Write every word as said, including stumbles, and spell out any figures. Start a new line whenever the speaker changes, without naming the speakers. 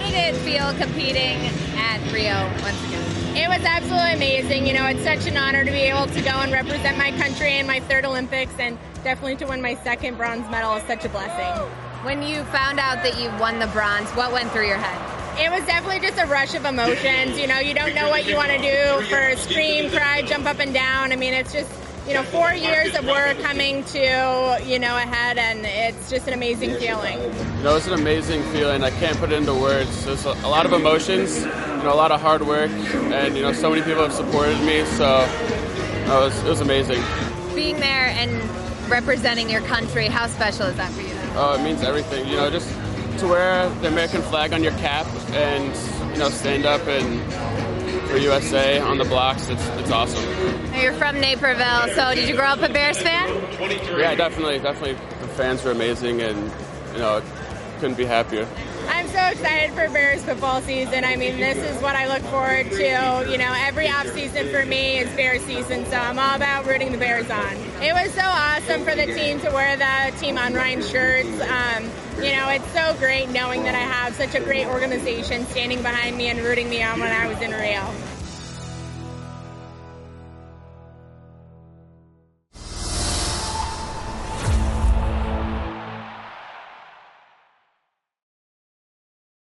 did it feel competing at Rio once again?
It was absolutely amazing. You know, it's such an honor to be able to go and represent my country in my third Olympics, and definitely to win my second bronze medal is such a blessing.
When you found out that you won the bronze, what went through your head?
It was definitely just a rush of emotions. You know, you don't know what you want to do for scream, cry, jump up and down. I mean, it's just, you know, four years of work coming to, you know, ahead, and it's just an amazing feeling.
You know, it's an amazing feeling. I can't put it into words. There's a lot of emotions, you know, a lot of hard work, and, you know, so many people have supported me, so you know, it, was, it was amazing.
Being there and representing your country, how special is that for you?
Oh, it means everything. You know, just to wear the American flag on your cap and, you know, stand up and for U S A on the blocks, it's it's awesome.
You're from Naperville, so did you grow up a Bears fan?
Yeah, definitely, definitely. The fans were amazing, and, you know, couldn't be happier.
I'm so excited for Bears football season. I mean, this is what I look forward to. You know, every off season for me is Bears season, so I'm all about rooting the Bears on. It was so awesome for the team to wear the Team Unrein shirts. Um, you know, it's so great knowing that I have such a great organization standing behind me and rooting me on when I was in Rio.